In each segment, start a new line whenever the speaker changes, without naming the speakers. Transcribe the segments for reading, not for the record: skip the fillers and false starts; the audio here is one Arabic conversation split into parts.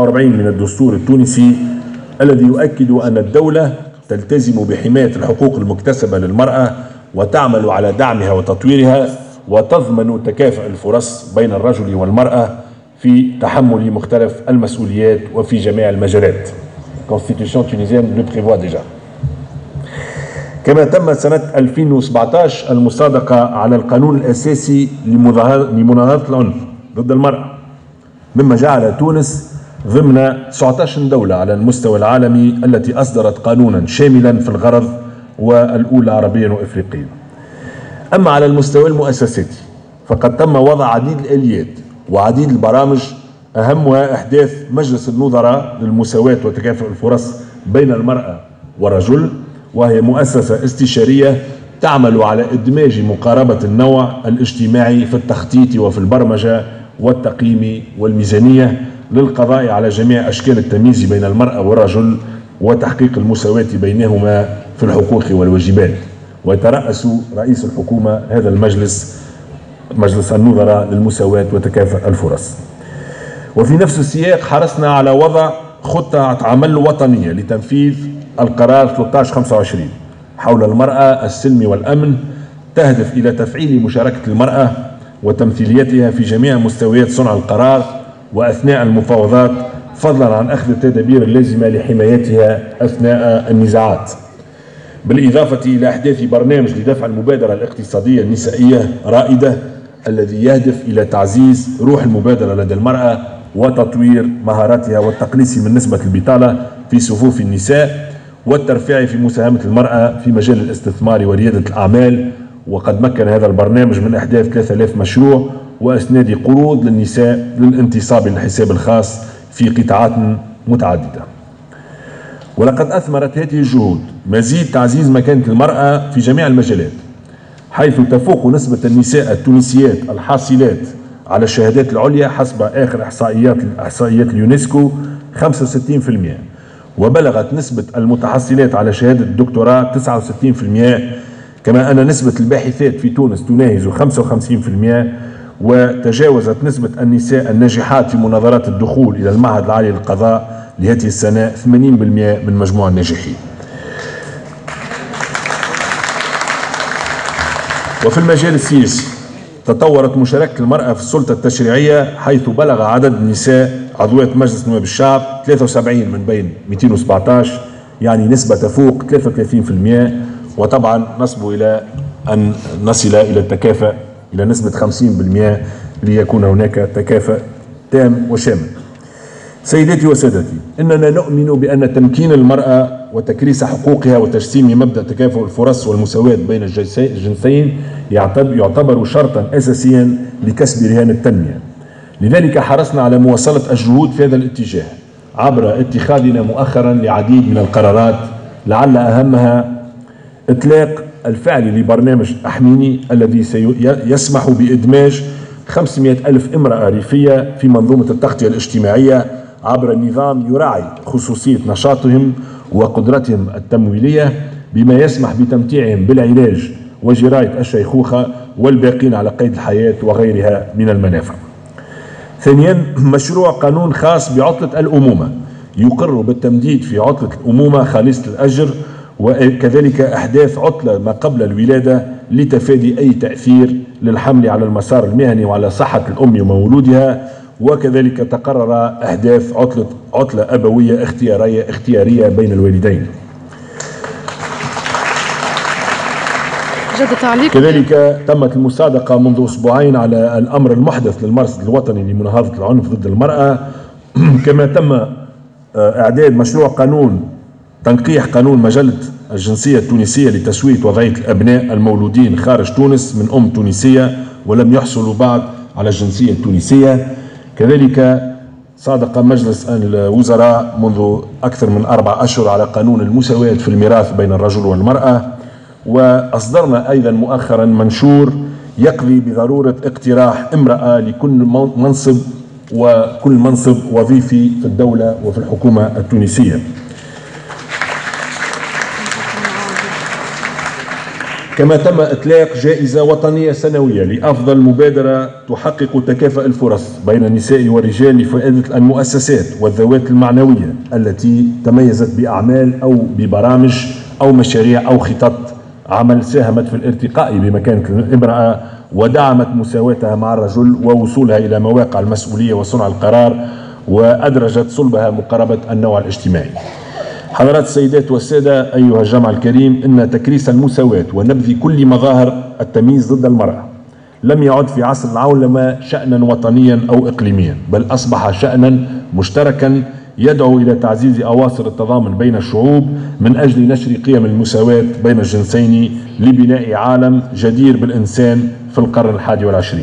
40 من الدستور التونسي الذي يؤكد أن الدولة تلتزم بحماية الحقوق المكتسبة للمرأة وتعمل على دعمها وتطويرها وتضمن تكافؤ الفرص بين الرجل والمرأة في تحمل مختلف المسؤوليات وفي جميع المجالات. Constitution tunisienne le prévoit déjà. كما تم سنة 2017 المصادقة على القانون الأساسي لمناهضة العنف ضد المرأة، مما جعل تونس ضمن 19 دولة على المستوى العالمي التي أصدرت قانونا شاملا في الغرض والأولى عربيا وإفريقيا. أما على المستوى المؤسساتي فقد تم وضع عديد الآليات وعديد البرامج، أهمها إحداث مجلس النظراء للمساواة وتكافؤ الفرص بين المرأة والرجل، وهي مؤسسة استشارية تعمل على إدماج مقاربة النوع الاجتماعي في التخطيط وفي البرمجة والتقييم والميزانية للقضاء على جميع أشكال التمييز بين المرأة والرجل وتحقيق المساواة بينهما في الحقوق والواجبات. ويترأس رئيس الحكومة هذا المجلس، مجلس النظراء للمساواة وتكافؤ الفرص. وفي نفس السياق حرصنا على وضع خطة عمل وطنية لتنفيذ القرار 1325 حول المرأة السلم والأمن، تهدف إلى تفعيل مشاركة المرأة وتمثيليتها في جميع مستويات صنع القرار وأثناء المفاوضات، فضلا عن أخذ التدابير اللازمة لحمايتها أثناء النزاعات، بالإضافة إلى إحداث برنامج لدفع المبادرة الاقتصادية النسائية رائدة الذي يهدف إلى تعزيز روح المبادرة لدى المرأة وتطوير مهاراتها والتقليص من نسبة البطالة في صفوف النساء والترفيع في مساهمة المرأة في مجال الاستثمار وريادة الأعمال. وقد مكن هذا البرنامج من إحداث 3000 مشروع وإسناد قروض للنساء للانتصاب للحساب الخاص في قطاعات متعددة. ولقد أثمرت هذه الجهود مزيد تعزيز مكانة المرأة في جميع المجالات، حيث تفوق نسبة النساء التونسيات الحاصلات على الشهادات العليا حسب آخر إحصائيات اليونسكو 65%، وبلغت نسبة المتحصلات على شهادة الدكتوراه 69%، كما أن نسبة الباحثات في تونس تناهز 55%، وتجاوزت نسبة النساء الناجحات في مناظرات الدخول إلى المعهد العالي للقضاء لهذه السنة 80% من مجموع الناجحين. وفي المجال السياسي تطورت مشاركة المرأة في السلطة التشريعية، حيث بلغ عدد النساء عضوات مجلس نواب الشعب 73 من بين 217، يعني نسبة تفوق 33%. وطبعا نصب إلى أن نصل إلى التكافؤ إلى نسبة 50% ليكون هناك تكافؤ تام وشامل. سيداتي وسادتي، إننا نؤمن بأن تمكين المرأة وتكريس حقوقها وتجسيم مبدأ تكافؤ الفرص والمساواة بين الجنسين يعتبر شرطا أساسيا لكسب رهان التنمية. لذلك حرصنا على مواصلة الجهود في هذا الاتجاه عبر اتخاذنا مؤخرا لعديد من القرارات، لعل أهمها إطلاق الفعل لبرنامج أحميني الذي سيسمح بإدماج 500 ألف امرأة ريفية في منظومة التغطية الاجتماعية عبر نظام يراعي خصوصية نشاطهم وقدرتهم التمويلية، بما يسمح بتمتيعهم بالعلاج وجراية الشيخوخة والباقين على قيد الحياة وغيرها من المنافع. ثانيا، مشروع قانون خاص بعطلة الأمومة يقر بالتمديد في عطلة الأمومة خالصة الأجر، وكذلك إحداث عطلة ما قبل الولادة لتفادي أي تأثير للحمل على المسار المهني وعلى صحة الأم ومولودها. وكذلك تقرر إحداث عطلة أبوية اختيارية بين الوالدين. كذلك تمت المصادقة منذ أسبوعين على الأمر المحدث للمرصد الوطني لمناهضة العنف ضد المرأة، كما تم إعداد مشروع قانون تنقيح قانون مجلة الجنسية التونسية لتسوية وضعية الأبناء المولودين خارج تونس من أم تونسية ولم يحصلوا بعد على الجنسية التونسية. كذلك صادق مجلس الوزراء منذ أكثر من 4 أشهر على قانون المساواة في الميراث بين الرجل والمرأة، وأصدرنا أيضا مؤخرا منشور يقضي بضرورة اقتراح امرأة لكل منصب وكل منصب وظيفي في الدولة وفي الحكومة التونسية. كما تم إطلاق جائزة وطنية سنوية لأفضل مبادرة تحقق تكافؤ الفرص بين النساء والرجال لفائدة المؤسسات والذوات المعنوية التي تميزت بأعمال أو ببرامج أو مشاريع أو خطط عمل ساهمت في الارتقاء بمكانة الامرأة ودعمت مساواتها مع الرجل ووصولها إلى مواقع المسؤولية وصنع القرار وأدرجت صلبها مقاربة النوع الاجتماعي. حضرات السيدات والسادة أيها الجمع الكريم، إن تكريس المساواة ونبذ كل مظاهر التمييز ضد المرأة لم يعد في عصر العولمة شأنا وطنيا أو إقليميا، بل أصبح شأنا مشتركا يدعو إلى تعزيز أواصر التضامن بين الشعوب من أجل نشر قيم المساواة بين الجنسين لبناء عالم جدير بالإنسان في القرن ال21.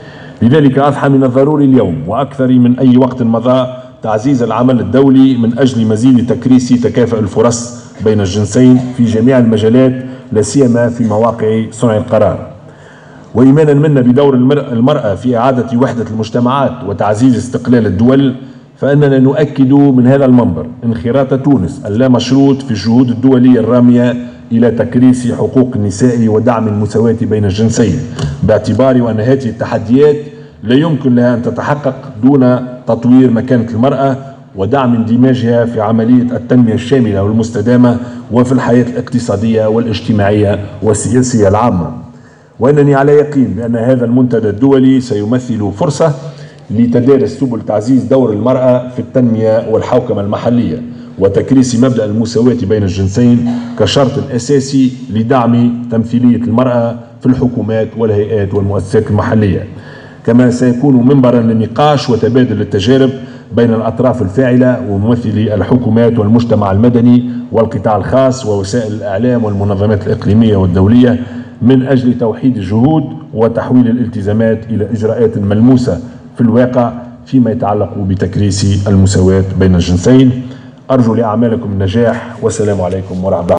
لذلك أصبح من الضروري اليوم وأكثر من أي وقت مضى تعزيز العمل الدولي من أجل مزيد تكريس تكافؤ الفرص بين الجنسين في جميع المجالات، لا سيما في مواقع صنع القرار. وإيمانا منا بدور المرأة في إعادة وحدة المجتمعات وتعزيز استقلال الدول، فإننا نؤكد من هذا المنبر انخراط تونس اللامشروط في الجهود الدولية الرامية إلى تكريس حقوق النساء ودعم المساواة بين الجنسين، باعتبار أن هذه التحديات لا يمكن لها أن تتحقق دون تطوير مكانة المرأة ودعم اندماجها في عملية التنمية الشاملة والمستدامة وفي الحياة الاقتصادية والاجتماعية والسياسية العامة. وأنني على يقين بأن هذا المنتدى الدولي سيمثل فرصة لتدارس سبل تعزيز دور المرأة في التنمية والحوكمة المحلية وتكريس مبدأ المساواة بين الجنسين كشرط أساسي لدعم تمثيلية المرأة في الحكومات والهيئات والمؤسسات المحلية، كما سيكون منبرا للنقاش وتبادل التجارب بين الأطراف الفاعلة وممثلي الحكومات والمجتمع المدني والقطاع الخاص ووسائل الإعلام والمنظمات الإقليمية والدولية من أجل توحيد الجهود وتحويل الالتزامات إلى إجراءات ملموسة في الواقع فيما يتعلق بتكريس المساواة بين الجنسين. أرجو لأعمالكم النجاح والسلام عليكم ورحمة الله.